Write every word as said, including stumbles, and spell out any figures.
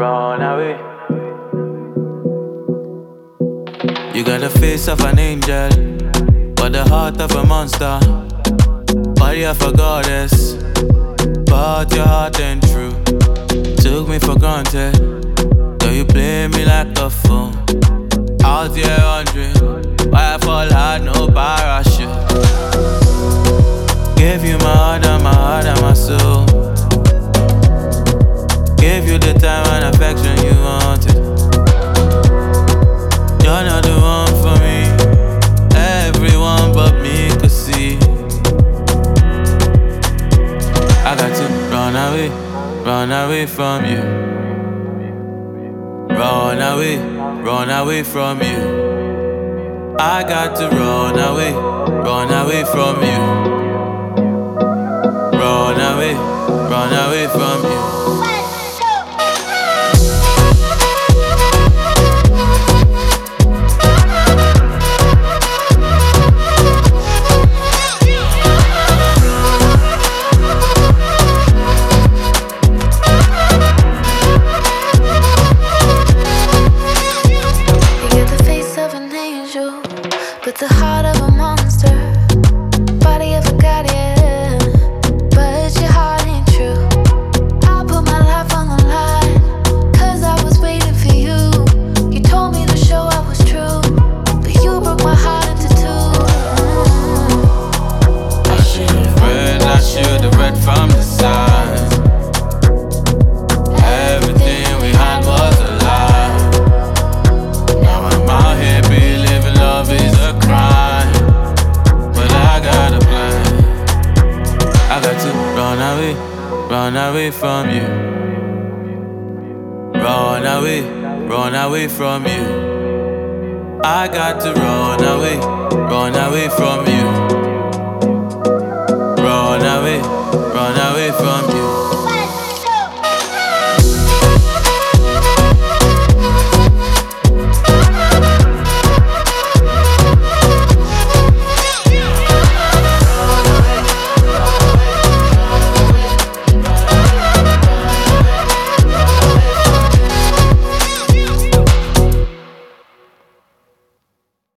run away. You got the face of an angel, but the heart of a monster. Body of a goddess, but your heart ain't true. Took me for granted, girl, you play me like a fool. Out here wondering why I fall hard, no parachute. Gave you my heart and my heart and my soul. Gave you the time and affection you wanted. You're not the one for me. Everyone but me could see. I got to run away, run away from you. Run away, run away from you. I got to run away, run away from you. Run away, run away from you. But the heart of a monster, body of a guardian, but your heart ain't true. I put my life on the line, cause I was waiting for you. You told me to show I was true, but you broke my heart into two. I should've read, I should've read from the signs. Everything we had was a lie. Now I'm out here believing love is a crime, but I got a plan. I got to run away, run away from you. Run away, run away from you. I got to run away, run away from you.